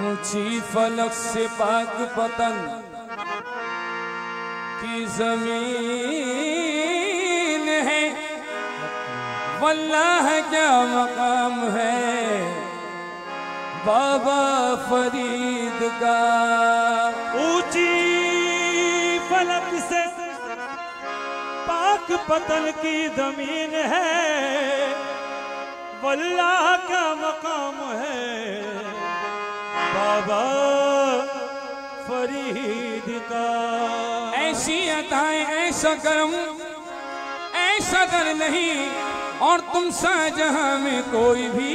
ऊंची फलक से पाक पतन की जमीन है, वल्लाह क्या मकाम है बाबा फरीद का। ऊंची फलक से पाक पतन की जमीन है, वल्लाह का मकाम है बाबा फरीद का। ऐसी अताएं ऐसा करम ऐसा दर नहीं, और तुम सा जहां में कोई भी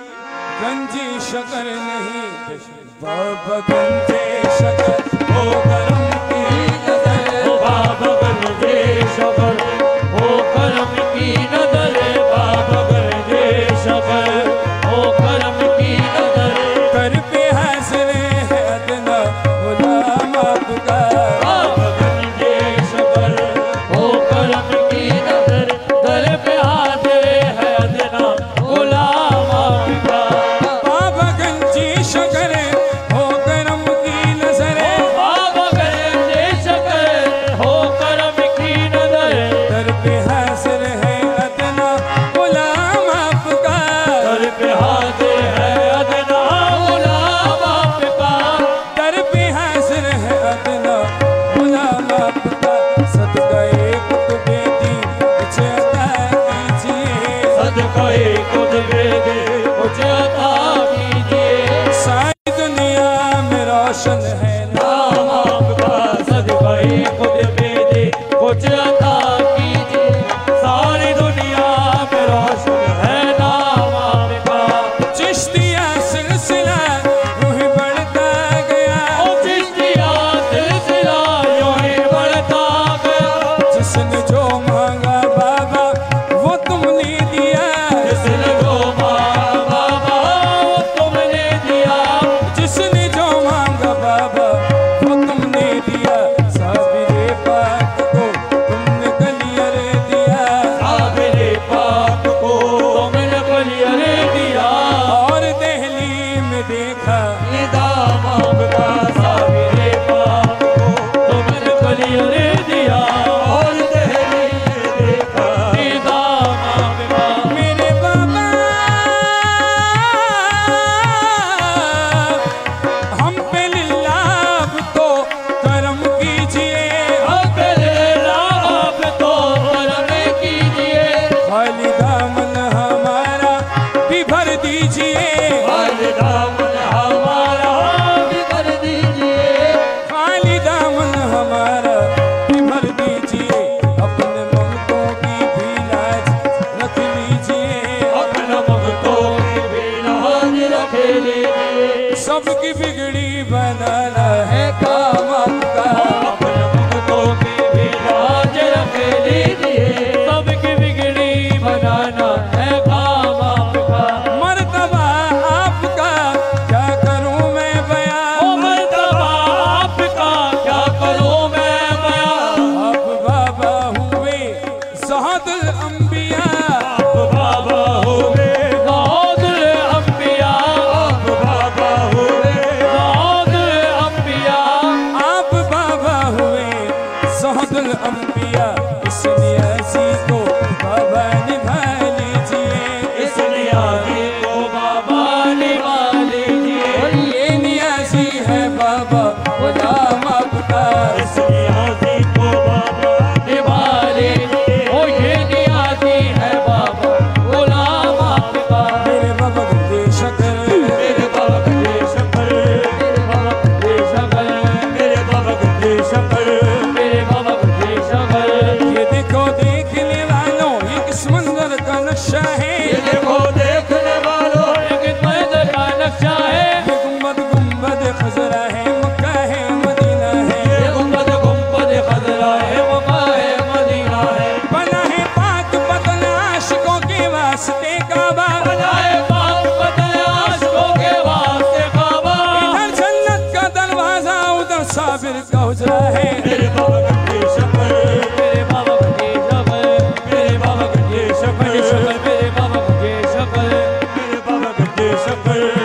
गंजे शकर नहीं। बाबा गंजे शकर हो करम की नजर, बाबा गंजे शकर हो करम की नजर, बाबा गंजे शकर हो करम की नजर। कर पे हाजिर है अदना गुलाम आपका, बाबा गंजे शकर हो करम की नजर, दर पे हाजिर है अदना गुलाम आपका। बाबा गंजे शकर हो करम की नजर, बाबा गंजे शकर हो करम की नजर, दर पे हाजिर है अदना गुलाम आपका। दर पे हाजिर है अदना गुलाम आपका। दर पे हाजिर है अदना गुलाम आपका। सदका एक कुतुबे दी मुझे अता कीजिए, सदका कुतुबे दी मुझे अता कीजिए। सारी दुनिया में रोशन है नाम आपका, सदका कुतुबे दी मुझे अता कीजिए। सारी दुनिया में रोशन है नाम आपका। चिश्तिया सिलसिला यूं ही बढ़ता गया, ओ चिश्तिया सिलसिला यूं ही बढ़ता गया। जिसने जो मांगा बाबा वो तुमने दिया, जिसने जो मांगा बाबा वो तुमने दिया, जिसने जो मांगा बाबा वो तुमने दिया। साबिरे पाक को तुमने कलियर दिया, साबिरे पाक को तुमने कलियर दिया। और दहली में देखा निदाम आपका, साबिरे पाक को तुमने कलियर दिया। और दहली में देखा निदाम आपका। मेरे बाबा हम पे लिल्लाह तो करम कीजिए, आप तो करम कीजिए। खाली दामन हमारा भी भर दीजिए, खाली दामन हमारा भी भर दीजिए। खाली दामन हमारा भी भर दीजिए। अपने ममतों की भी लाज रख लीजिए, अपना ममतों की भी लाज रख लीजिए। सबकी बिगड़ी बनाना है काम आपका। अपना ममतों की भी लाज रख लीजिए। सबकी बिगड़ी बनाना है काम आपका। मर्तबा आपका क्या करूं मैं बयां, ओ मर्तबा आपका क्या करूं मैं बयां। आप बाबा हुए ज़ादुल अंबिया, आप बाबा हुए, ज़ादुल अंबिया, आप बाबा हुए, ज़ादुल अंबिया। आप बाबा हुए ज़ादुल अंबिया। इस नियाज़ी को बाबा निभा लीजिए, इस नियाज़ी को बाबा निभा लीजिए। ये नियाज़ी है बाबा गुलाम आपका। इस नियाज़ी को बाबा निभा लीजिए। ओ ये नियाज़ी है बाबा गुलाम आपका। मेरे बाबा गंजे शकर, मेरे बाबा गंजे शकर, मेरे बाबा गंजे शकर, मेरे बाबा गंजे शकर। मेरे बाबा गंजे शकर। ये देखो देखने वालों ये किस मंजर का नक्शा है, ये देखो देखने वालों एक मंदिर का नक्शा है। ये गुंबद गुंबद खजरा है, मक्का है मदीना है। ये गुंबद गुंबद खजरा है, मक्का है मदीना है। बना है पाक पतन आशिकों के वास्ते काबा, बनाए पाक पतन आशिकों के वास्ते काबा। इधर जन्नत का दरवाजा उधर साबिर का हुजरा है। मेरे बाबा गंजे शकर, मेरे बाबा गंजे शकर, मेरे बाबा गंजे शकर, मेरे बाबा गंजे शकर, मेरे बाबा गंजे शकर।